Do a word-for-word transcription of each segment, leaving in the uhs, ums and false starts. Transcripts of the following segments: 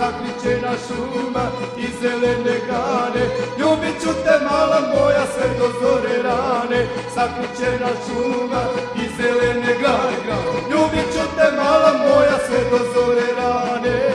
zakričena šuma i zelene gane. Ljubit ću te mala moja sve do zore rane. Zakričena šuma i zelene gane. Ljubit ću te mala moja sve do zore rane.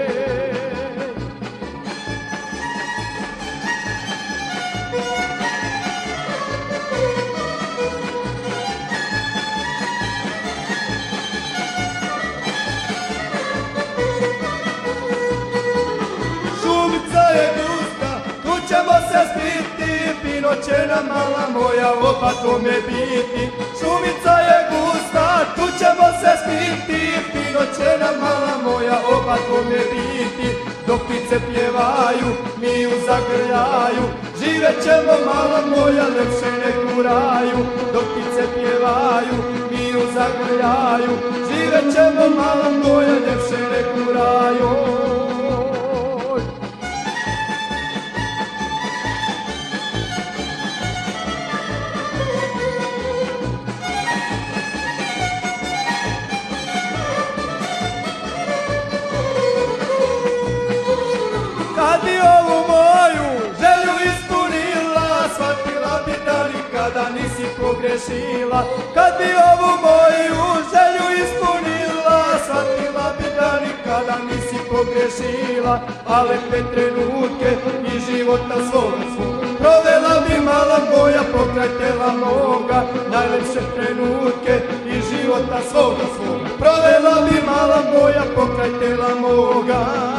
Fino će nam mala moja oba tome biti. Šumica je gusta, tu ćemo se spiti. Fino će nam mala moja oba tome biti. Dok ptice pjevaju, mi u zagrljaju. Živet ćemo mala moja, lepše ne kuraju. Dok ptice pjevaju, mi u zagrljaju. Živet ćemo mala moja, lepše ne kuraju. Kad bi ovu moju želju ispunila, shvatila bi da nikada nisi pogrešila. Kad bi ovu moju želju ispunila, shvatila bi da nikada nisi pogrešila. A lepe trenutke i života svoga svoga provela bi mala moja pokraj tela moga. Najlepše trenutke i života svoga svoga provela bi mala moja pokraj tela moga.